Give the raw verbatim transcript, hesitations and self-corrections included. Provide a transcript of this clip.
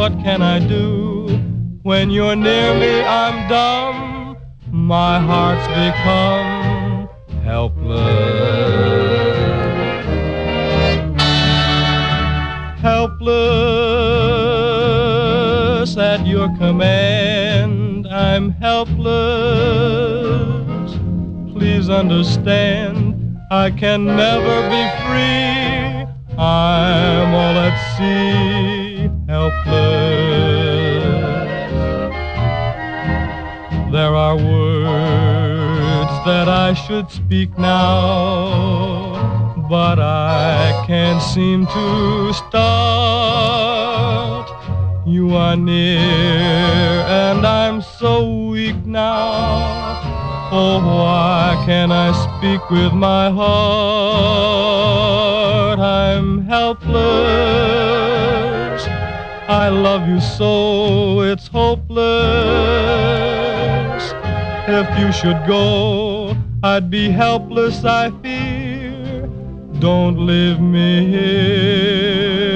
what can I do? When you're near me, I'm dumb. My heart's become helpless. Helpless at your command, I'm helpless. Please understand, I can never be free. I'm all at sea, helpless. There are words that I should speak now, but I can't seem to start. You are near and I'm so weak now. Oh, why can't I speak with my heart? I'm helpless. I love you so, it's hopeless. If you should go, I'd be helpless, I fear. Don't leave me here.